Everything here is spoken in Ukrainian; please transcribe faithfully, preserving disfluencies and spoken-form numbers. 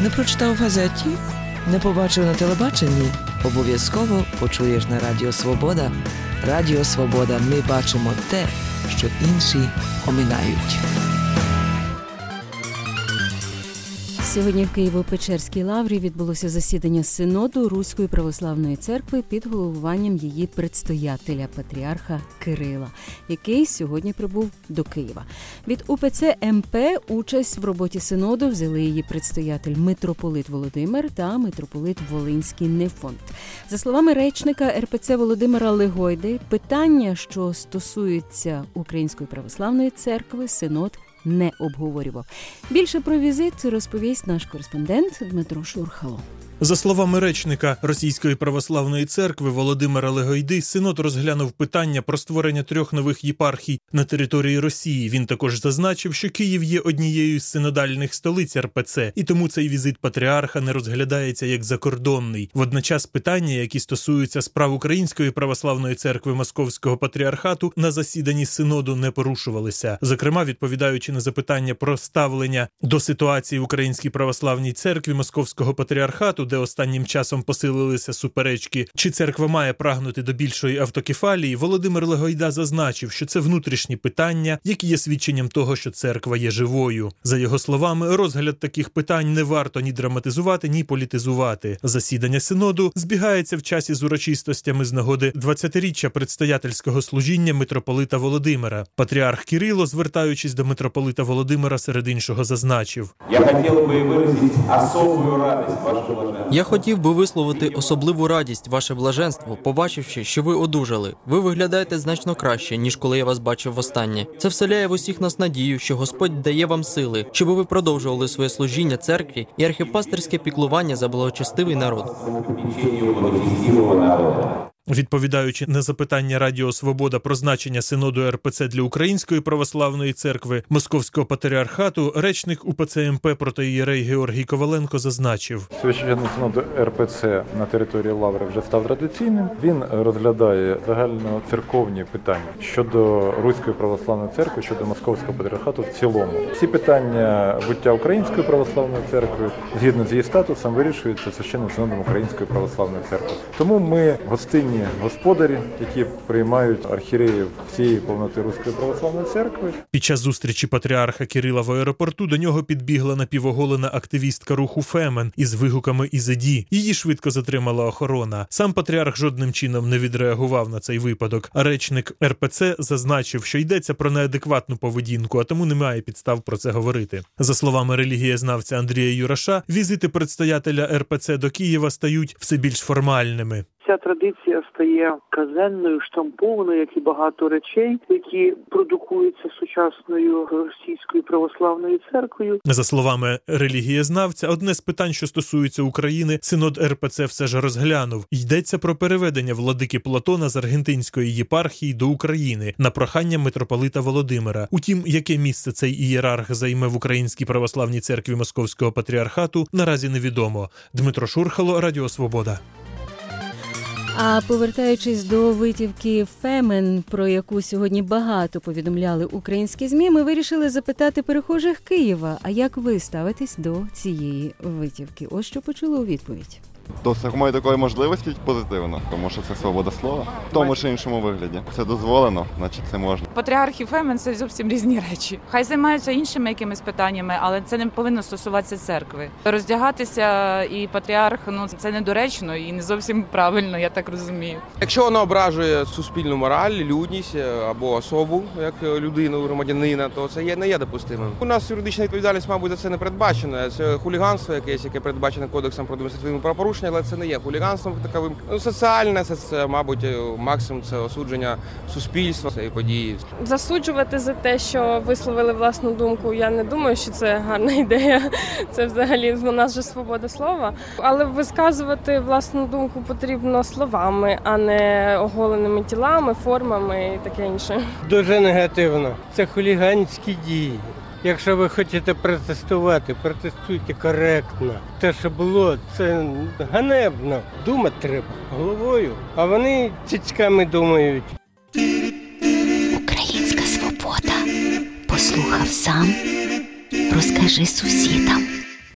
Не прочитав в газеті? Не побачив на телебаченні? Обов'язково почуєш на Радіо Свобода. Радіо Свобода. Ми бачимо те, що інші оминають. Сьогодні в Києво-Печерській лаврі відбулося засідання Синоду Руської православної церкви під головуванням її предстоятеля, патріарха Кирила, який сьогодні прибув до Києва. Від УПЦ МП участь в роботі Синоду взяли її предстоятель митрополит Володимир та митрополит Волинський Нефонт. За словами речника ер пе це Володимира Легойди, питання, що стосуються Української православної церкви, Синод не обговорював. Більше про візит розповість наш кореспондент Дмитро Шурхало. За словами речника Російської православної церкви Володимира Легойди, Синод розглянув питання про створення трьох нових єпархій на території Росії. Він також зазначив, що Київ є однією з синодальних столиць ер пе це, і тому цей візит патріарха не розглядається як закордонний. Водночас питання, які стосуються справ Української православної церкви Московського патріархату, на засіданні Синоду не порушувалися. Зокрема, відповідаючи на запитання про ставлення до ситуації в Українській православній церкві Московського патріархату, де останнім часом посилилися суперечки, чи церква має прагнути до більшої автокефалії, Володимир Легойда зазначив, що це внутрішні питання, які є свідченням того, що церква є живою. За його словами, розгляд таких питань не варто ні драматизувати, ні політизувати. Засідання Синоду збігається в часі з урочистостями з нагоди двадцятиріччя предстоятельського служіння митрополита Володимира. Патріарх Кирило, звертаючись до митрополита Володимира, серед іншого зазначив: «Я хотів би виразити особливу радість вашого Я хотів би висловити особливу радість, ваше блаженство, побачивши, що ви одужали. Ви виглядаєте значно краще, ніж коли я вас бачив востаннє. Це вселяє в усіх нас надію, що Господь дає вам сили, щоб ви продовжували своє служіння церкві і архіпастерське піклування за благочестивий народ». Відповідаючи на запитання Радіо Свобода про значення Синоду ер пе це для Української православної церкви Московського патріархату, речник УПЦ МП протоієрей Георгій Коваленко зазначив: Священний Синод ер пе це на території Лаври вже став традиційним. Він розглядає загальноцерковні питання щодо Руської православної церкви, щодо Московського патріархату в цілому. Всі питання буття Української православної церкви, згідно з її статусом, вирішуються Священним Синодом Української православної церкви. Тому ми гостинні господарі, які приймають архієреїв всієї повноти Руської православної церкви. Під час зустрічі патріарха Кирила в аеропорту до нього підбігла напівоголена активістка руху Фемен із вигуками «Ізиді». Її швидко затримала охорона. Сам патріарх жодним чином не відреагував на цей випадок. А речник ер пе це зазначив, що йдеться про неадекватну поведінку, а тому немає підстав про це говорити. За словами релігієзнавця Андрія Юраша, візити предстоятеля ер пе це до Києва стають все більш формальними. Ця традиція стає казенною, штампованою, як і багато речей, які продукуються сучасною Російською православною церквою. За словами релігієзнавця, одне з питань, що стосується України, Синод ер пе це все ж розглянув. Йдеться про переведення владики Платона з аргентинської єпархії до України на прохання митрополита Володимира. Утім, яке місце цей ієрарх займе в Українській православній церкві Московського патріархату, наразі невідомо. Дмитро Шурхало, Радіо Свобода. А повертаючись до витівки Фемен, про яку сьогодні багато повідомляли українські ЗМІ, ми вирішили запитати перехожих Києва, а як ви ставитесь до цієї витівки? Ось що почули у відповідь. До самої такої можливості позитивно, тому що це свобода слова. В тому чи іншому вигляді. Це дозволено, значить це можна. Патріарх і Фемен – це зовсім різні речі. Хай займаються іншими якимись питаннями, але це не повинно стосуватися церкви. Роздягатися і патріарх, ну це недоречно і не зовсім правильно, я так розумію. Якщо вона ображує суспільну мораль, людність або особу, як людину, громадянина, то це є, не є допустимим. У нас юридична відповідальність, мабуть, за це не передбачена. Це хуліганство якесь, яке передбачено Кодексом про адміністративне правопорушення, але це не є хуліганством таковим. Ну, соціальне, це, це, мабуть, максимум це осудження суспільства цієї події. Засуджувати за те, що висловили власну думку, я не думаю, що це гарна ідея. Це взагалі у нас же свобода слова. Але висказувати власну думку потрібно словами, а не оголеними тілами, формами і таке інше. Дуже негативно. Це хуліганські дії. Якщо ви хочете протестувати, протестуйте коректно. Те, що було, це ганебно. Думати треба головою, а вони цицьками думають. Українська свобода. Послухав сам, розкажи сусідам.